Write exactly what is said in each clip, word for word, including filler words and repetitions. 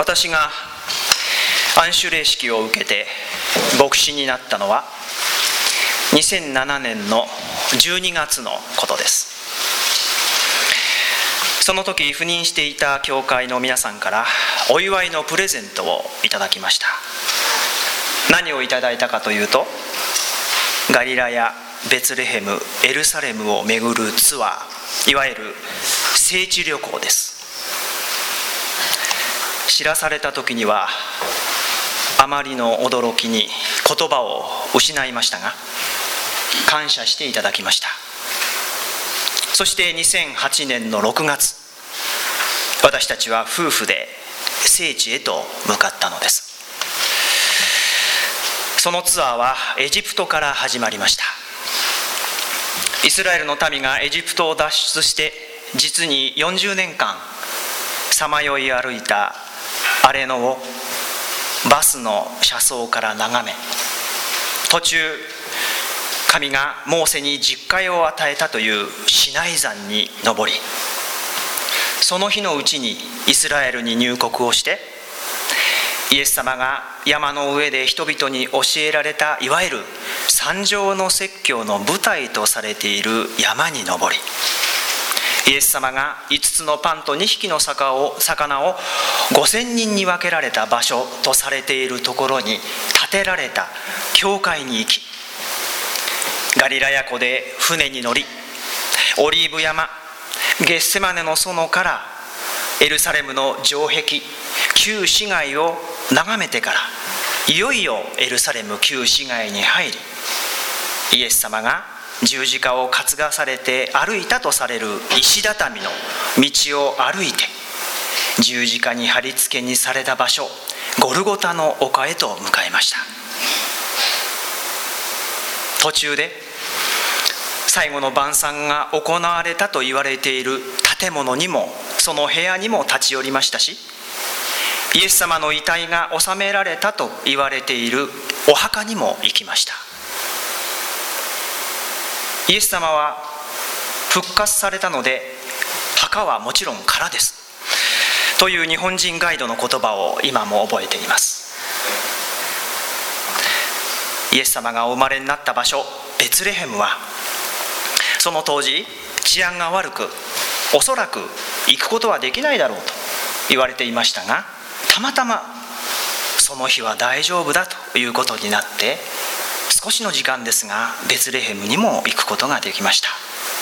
私が安守礼式を受けて牧師になったのはにせんななねんのじゅうにがつのことです。その時赴任していた教会の皆さんからお祝いのプレゼントをいただきました。何をいただいたかというと、ガリラヤ、ベツレヘム、エルサレムを巡るツアー、いわゆる聖地旅行です。知らされた時にはあまりの驚きに言葉を失いましたが、感謝していただきました。そしてにせんはちねんのろくがつ、私たちは夫婦で聖地へと向かったのです。そのツアーはエジプトから始まりました。イスラエルの民がエジプトを脱出して実によんじゅうねんかんさまよい歩いた荒れ野をバスの車窓から眺め、途中神がモーセに十戒を与えたというシナイ山に登り、その日のうちにイスラエルに入国をして、イエス様が山の上で人々に教えられたいわゆる山上の説教の舞台とされている山に登り、イエス様がいつつのパンとにひきの魚をごせんにんに分けられた場所とされているところに建てられた教会に行き、ガリラヤ湖で船に乗り、オリーブ山、ゲッセマネの園からエルサレムの城壁、旧市街を眺めてから、いよいよエルサレム旧市街に入り、イエス様が十字架を担がされて歩いたとされる石畳の道を歩いて、十字架に貼り付けにされた場所、ゴルゴタの丘へと向かいました。途中で最後の晩餐が行われたと言われている建物にも、その部屋にも立ち寄りましたし、イエス様の遺体が納められたと言われているお墓にも行きました。イエス様は復活されたので、墓はもちろん空ですという日本人ガイドの言葉を今も覚えています。イエス様がお生まれになった場所ベツレヘムは、その当時治安が悪く、おそらく行くことはできないだろうと言われていましたが、たまたまその日は大丈夫だということになって、少しの時間ですがベツレヘムにも行くことができました。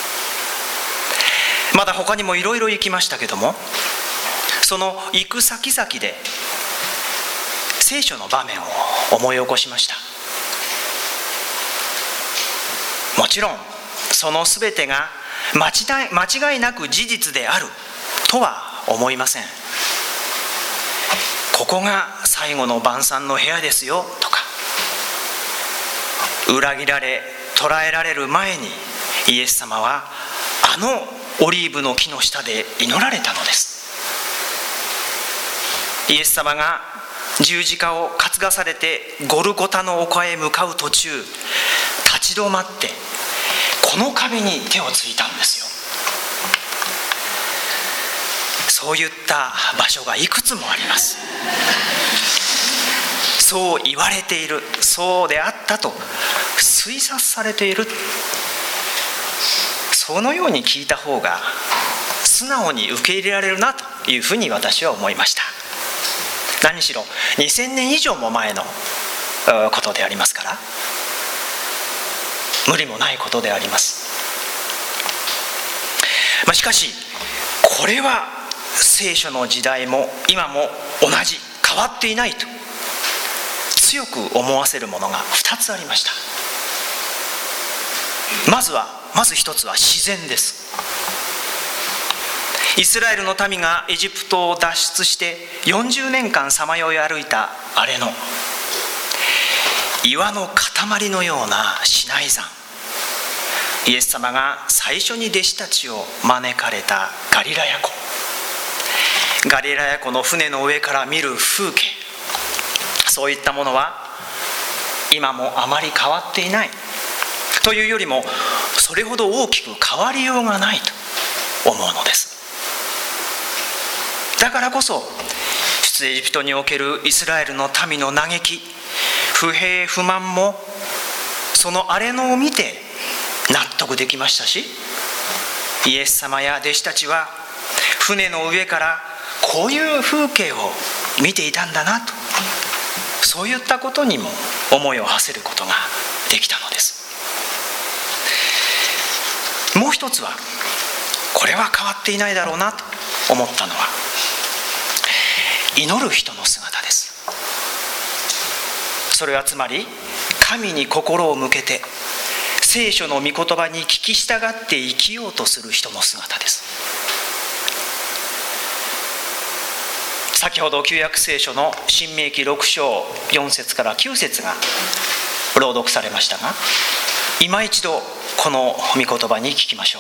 まだ他にもいろいろ行きましたけども、その行く先々で聖書の場面を思い起こしました。もちろんそのすべてが間違い、間違いなく事実であるとは思いません。ここが最後の晩餐の部屋ですよとか、裏切られ捕らえられる前にイエス様はあのオリーブの木の下で祈られたのです。イエス様が十字架を担がされてゴルゴタの丘へ向かう途中、立ち止まってこの壁に手をついたんですよ。そういった場所がいくつもあります。そう言われている、そうであったと推察されている、そのように聞いた方が素直に受け入れられるなというふうに私は思いました。何しろにせんねん以上も前のことでありますから、無理もないことであります。まあ、しかしこれは聖書の時代も今も同じ、変わっていないと強く思わせるものがふたつありました。まずはまず一つは自然です。イスラエルの民がエジプトを脱出してよんじゅうねんかんさまよい歩いた荒れ野、岩の塊のようなシナイ山、イエス様が最初に弟子たちを招かれたガリラヤ湖、ガリラヤ湖の船の上から見る風景、そういったものは今もあまり変わっていないというよりも、それほど大きく変わりようがないと思うのです。だからこそ出エジプトにおけるイスラエルの民の嘆き、不平不満もその荒れ野を見て納得できましたし、イエス様や弟子たちは船の上からこういう風景を見ていたんだなと、そういったことにも思いを馳せることができたのです。もう一つは、これは変わっていないだろうなと思ったのは、祈る人の姿です。それはつまり神に心を向けて聖書の御言葉に聞き従って生きようとする人の姿です。先ほど旧約聖書の申命記ろく章よん節からきゅう節が朗読されましたが、今一度この御言葉に聞きましょう。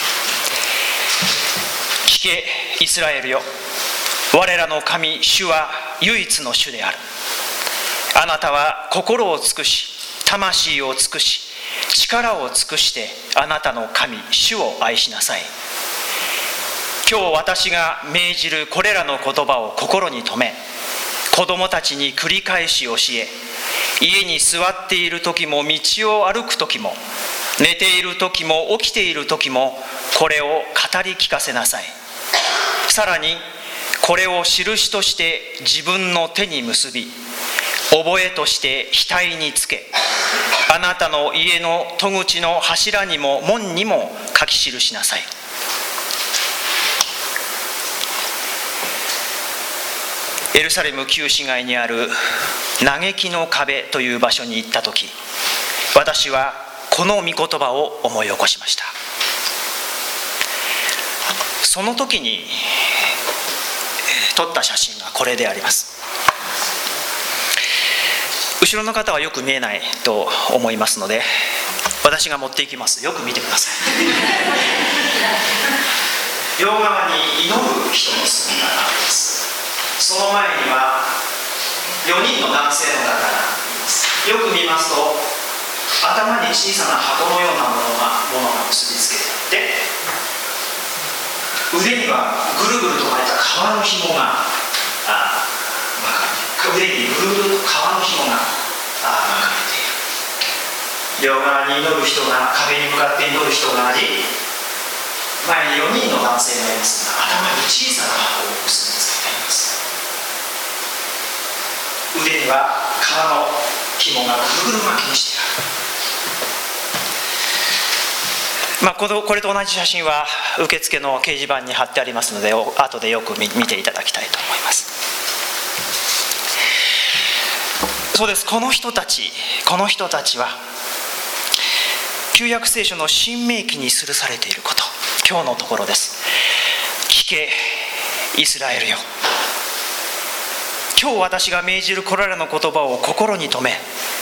聞けイスラエルよ、我らの神主は唯一の主である。あなたは心を尽くし、魂を尽くし、力を尽くしてあなたの神主を愛しなさい。今日私が命じるこれらの言葉を心に留め、子供たちに繰り返し教え、家に座っている時も道を歩く時も寝ている時も起きている時もこれを語り聞かせなさい。さらにこれを印として自分の手に結び、覚えとして額につけ、あなたの家の戸口の柱にも門にも書き記しなさい。エルサレム旧市街にある嘆きの壁という場所に行ったとき、私はこの御言葉を思い起こしました。その時に撮った写真がこれであります。後ろの方はよく見えないと思いますので、私が持っていきます。よく見てください。両側に祈る人の姿があります。その前にはよにんの男性の方がいます。よく見ますと、頭に小さな箱のようなものがものが結びつけてあって、腕にはぐるぐると巻いた革の紐があ巻かれている。腕にぐるぐると革の紐があ巻かれている。両側に祈る人が、壁に向かって祈る人があり、前によにんの男性がいますが、頭に小さな箱を結びつけています。腕には革の紐がぐるぐる巻きにしてある。まあ、このこれと同じ写真は受付の掲示板に貼ってありますので、後でよく 見, 見ていただきたいと思います。そうです。この人たちこの人たちは旧約聖書の申命記に記されていること、今日のところです。聞けイスラエルよ、今日私が命じるこれらの言葉を心に留め、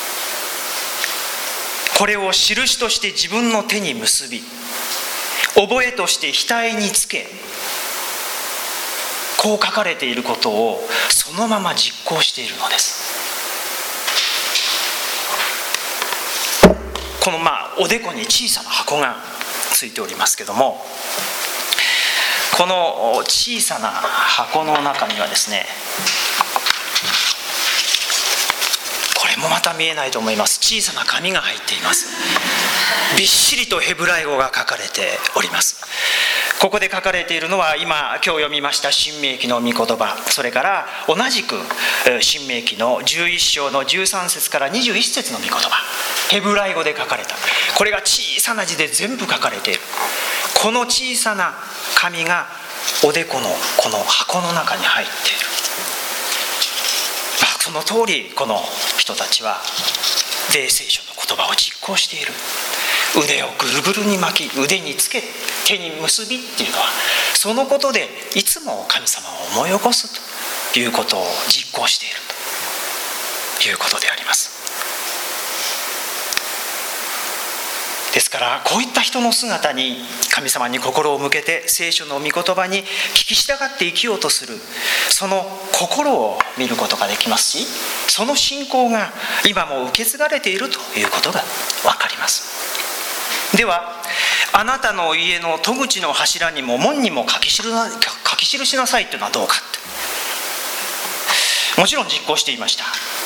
これを印として自分の手に結び、覚えとして額につけ、こう書かれていることをそのまま実行しているのです。このまあおでこに小さな箱がついておりますけども、この小さな箱の中にはですね、これもまた見えないと思います。小さな紙が入っています。びっしりとヘブライ語が書かれております。ここで書かれているのは、今今日読みました申命記の御言葉、それから同じく申命記のじゅういっ章のじゅうさん節からにじゅういち節の御言葉、ヘブライ語で書かれた、これが小さな字で全部書かれている。この小さな紙がおでこのこの箱の中に入っている。その通りこの人たちは霊聖書の言葉を実行している。腕をぐるぐるに巻き、腕につけ、手に結びっていうのは、そのことでいつも神様を思い起こすということを実行しているということであります。ですからこういった人の姿に神様に心を向けて聖書の御言葉に聞き従って生きようとする、その心を見ることができますし、その信仰が今も受け継がれているということが分かります。では、あなたの家の戸口の柱にも門にも書き記しなさいというのはどうかって、 もちろん実行していました。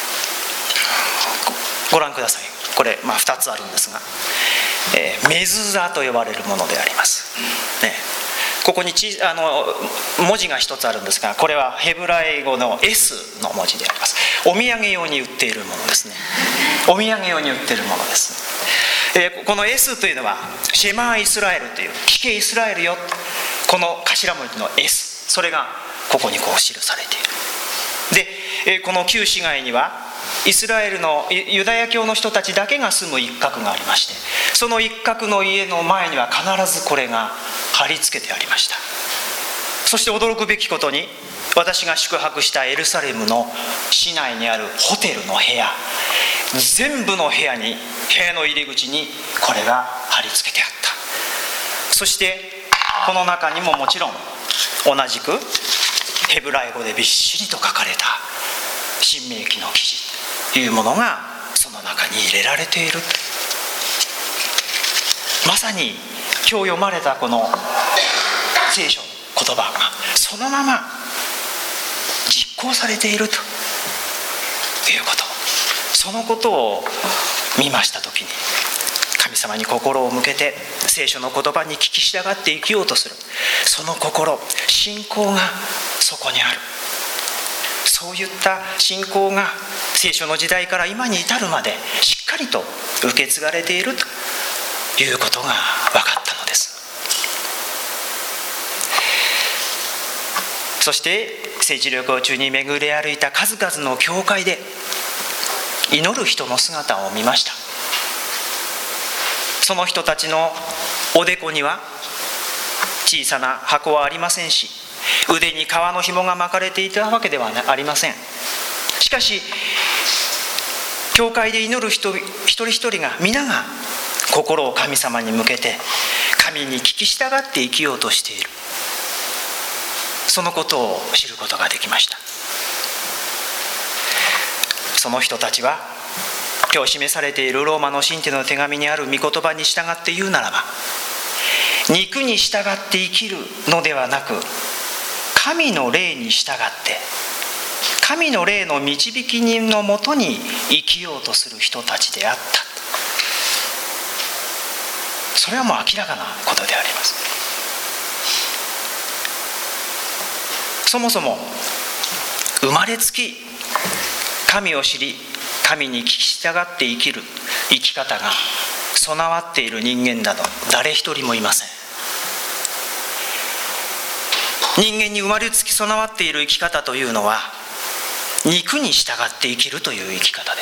ご覧ください。これ、まあ、ふたつあるんですが、えー、メズザと呼ばれるものであります、ね、ここにちあの文字が一つあるんですが、これはヘブライ語の S の文字であります。お土産用に売っているものですね。お土産用に売っているものです、えー、この S というのはシェマーイスラエルという、聞けイスラエルよ、この頭文字の S、 それがここにこう記されている。で、えー、この旧市街にはイスラエルのユダヤ教の人たちだけが住む一角がありまして、その一角の家の前には必ずこれが貼り付けてありました。そして驚くべきことに、私が宿泊したエルサレムの市内にあるホテルの部屋、全部の部屋に、部屋の入り口にこれが貼り付けてあった。そしてこの中にももちろん同じくヘブライ語でびっしりと書かれた新明記の記事というものがその中に入れられている。まさに今日読まれたこの聖書の言葉がそのまま実行されているということ、そのことを見ましたときに、神様に心を向けて聖書の言葉に聞き従って生きようとする、その心、信仰がそこにある。そういった信仰が聖書の時代から今に至るまでしっかりと受け継がれているということが分かったのです。そして聖地旅行中に巡り歩いた数々の教会で祈る人の姿を見ました。その人たちのおでこには小さな箱はありませんし、腕に革の紐が巻かれていたわけではありません。しかし教会で祈る人一人一人が皆が心を神様に向けて神に聞き従って生きようとしている、そのことを知ることができました。その人たちは今日示されているローマの信徒の手紙にある御言葉に従って言うならば、肉に従って生きるのではなく神の霊に従って神の霊の導き人のもとに生きようとする人たちであった。それはもう明らかなことであります。そもそも生まれつき神を知り神に聞き従って生きる生き方が備わっている人間など誰一人もいません。人間に生まれつき備わっている生き方というのは肉に従って生きるという生き方です。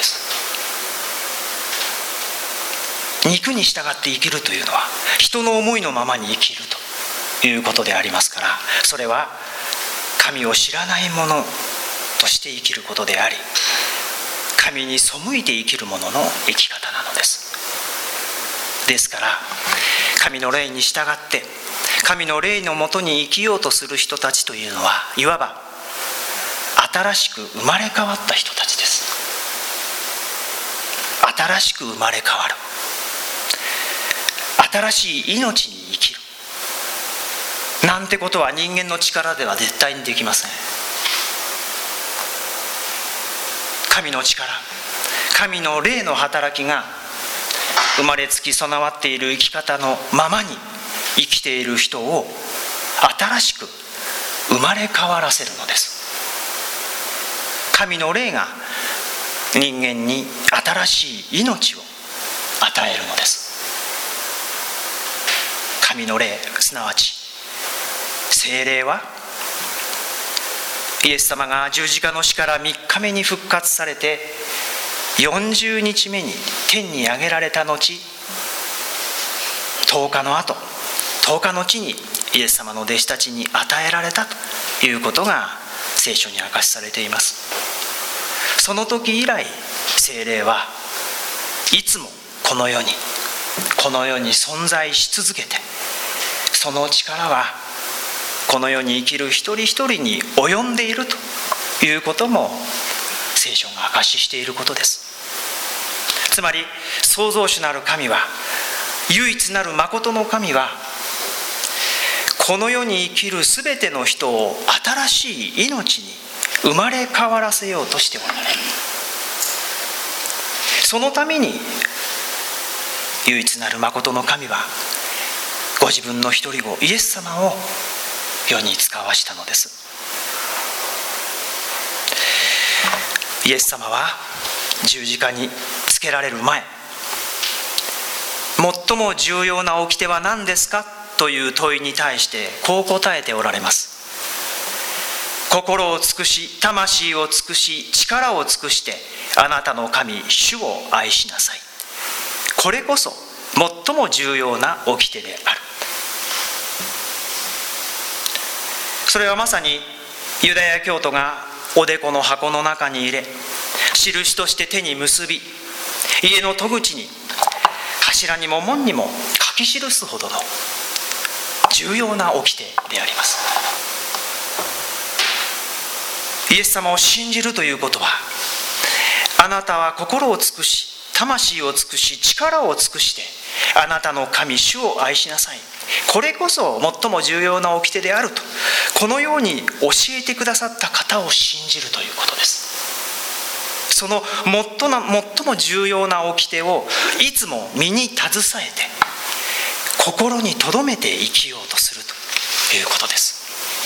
肉に従って生きるというのは人の思いのままに生きるということでありますから、それは神を知らない者として生きることであり、神に背いて生きる者の生き方なのです。ですから神の霊に従って神の霊のもとに生きようとする人たちというのは、いわば新しく生まれ変わった人たちです。新しく生まれ変わる、新しい命に生きるなんてことは人間の力では絶対にできません。神の力、神の霊の働きが生まれつき備わっている生き方のままに生きている人を新しく生まれ変わらせるのです。神の霊が人間に新しい命を与えるのです。神の霊、すなわち聖霊はイエス様が十字架の死からみっかめに復活されてよんじゅうにちめに天に上げられた後、とおかの後とおかの後にイエス様の弟子たちに与えられたということが聖書に明かしされています。その時以来聖霊はいつもこの世にこの世に存在し続けて、その力はこの世に生きる一人一人に及んでいるということも聖書が証ししていることです。つまり創造主なる神は、唯一なる真の神は、この世に生きるすべての人を新しい命に生まれ変わらせようとしておられる。そのために唯一なる真の神はご自分の一人子イエス様を世に使わしたのです。イエス様は十字架につけられる前、最も重要な掟は何ですかという問いに対してこう答えておられます。心を尽くし、魂を尽くし、力を尽くしてあなたの神主を愛しなさい。これこそ最も重要な掟である。それはまさにユダヤ教徒がおでこの箱の中に入れ、印として手に結び、家の戸口に柱にも門にも書き記すほどの重要な掟であります。イエス様を信じるということは、あなたは心を尽くし、魂を尽くし、力を尽くしてあなたの神主を愛しなさい。これこそ最も重要な掟であると、このように教えてくださった方を信じるということです。その最も重要な掟をいつも身に携えて心に留めて生きようとするということです。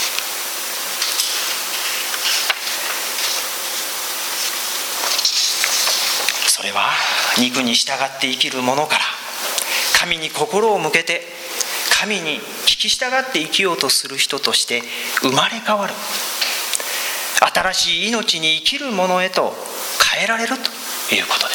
それは肉に従って生きるものから神に心を向けて神に聞き従って生きようとする人として生まれ変わる、新しい命に生きるものへと変えられるということです。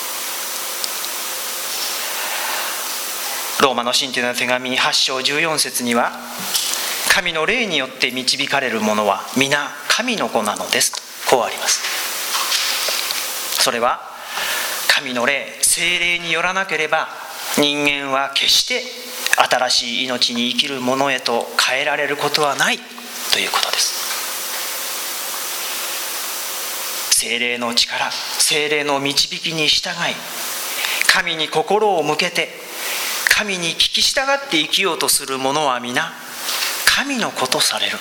ローマの信徒の手紙はち章じゅうよん節には、神の霊によって導かれる者は皆神の子なのですとこうあります。それは神の霊、聖霊によらなければ人間は決して新しい命に生きるものへと変えられることはないということです。聖霊の力、聖霊の導きに従い、神に心を向けて神に聞き従って生きようとする者は皆神の子とされる。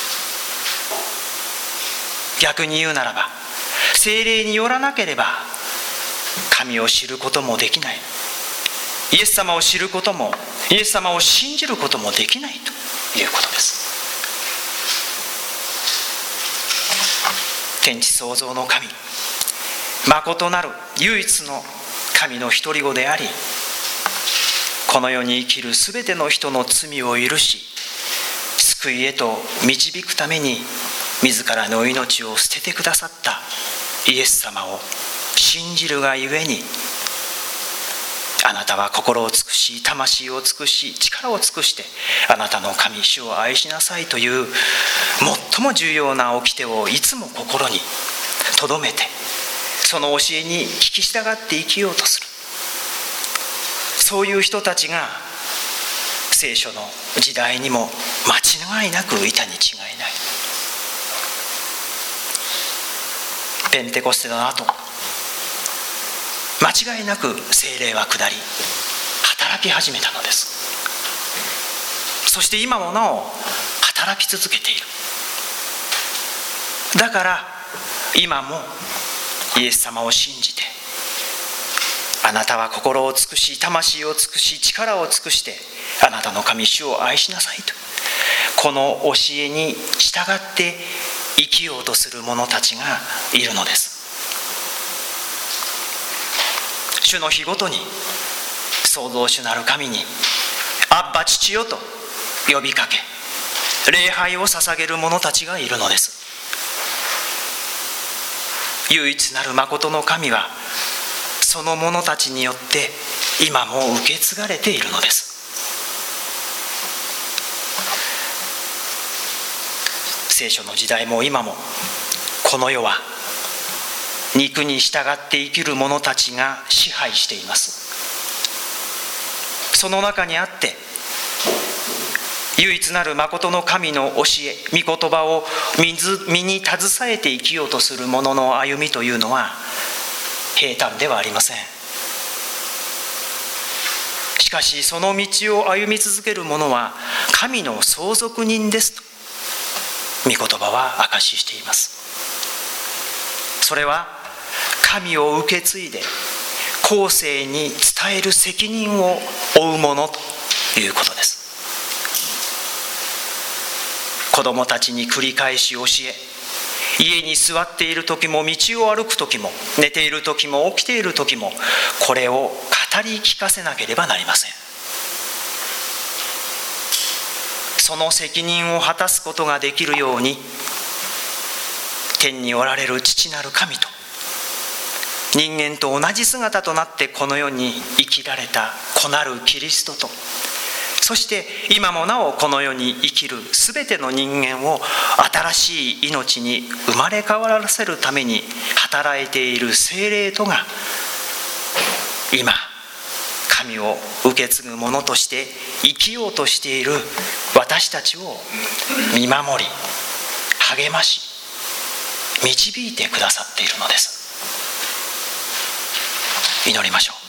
逆に言うならば、聖霊によらなければ神を知ることもできない、イエス様を知ることもイエス様を信じることもできないということです。天地創造の神、真なる唯一の神の一人子であり、この世に生きるすべての人の罪を許し、救いへと導くために自らの命を捨ててくださったイエス様を信じるがゆえに、あなたは心を尽くし、魂を尽くし、力を尽くしてあなたの神主を愛しなさいという最も重要な掟をいつも心に留めて、その教えに聞き従って生きようとする、そういう人たちが聖書の時代にも間違いなくいたに違いない。ペンテコステの後、間違いなく聖霊は下り働き始めたのです。そして今もなお働き続けている。だから今もイエス様を信じて、あなたは心を尽くし、魂を尽くし、力を尽くしてあなたの神主を愛しなさいと、この教えに従って生きようとする者たちがいるのです。主の日ごとに創造主なる神にアッバ父よと呼びかけ、礼拝を捧げる者たちがいるのです。唯一なる真の神はその者たちによって今も受け継がれているのです。聖書の時代も今もこの世は肉に従って生きる者たちが支配しています。その中にあって唯一なる真の神の教え、御言葉を身に携えて生きようとする者の歩みというのは平坦ではありません。しかしその道を歩み続ける者は神の相続人ですと御言葉は証ししています。 それは神を受け継いで後世に伝える責任を負うものということです。子供たちに繰り返し教え、家に座っている時も道を歩く時も寝ている時も起きている時もこれを語り聞かせなければなりません。その責任を果たすことができるように、天におられる父なる神と人間と同じ姿となってこの世に生きられた子なるキリストと、そして今もなおこの世に生きるすべての人間を新しい命に生まれ変わらせるために働いている聖霊とが、今神を受け継ぐ者として生きようとしている私たちを見守り励まし導いてくださっているのです。祈りましょう。